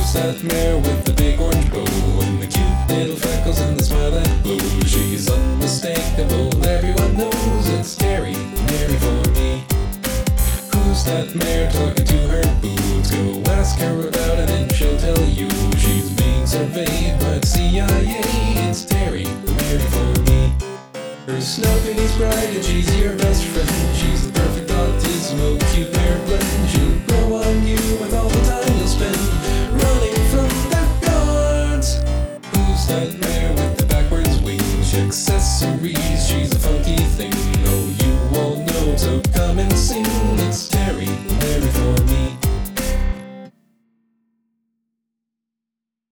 Who's that mare with the big orange bow and the cute little freckles and the smile that glows? She's unmistakable, everyone knows it's Terry, Mary for me. Who's that mare talking to her boots? Go ask her about it and she'll tell you. She's being surveyed by the CIA. It's Terry, Mary for me. Her Snoopy's bright and she's your best friend. She's the perfect autismo, cute mare blend. She'll grow on you with all the time you'll spend running from the guards. Who's that mare with the backwards wings? Checks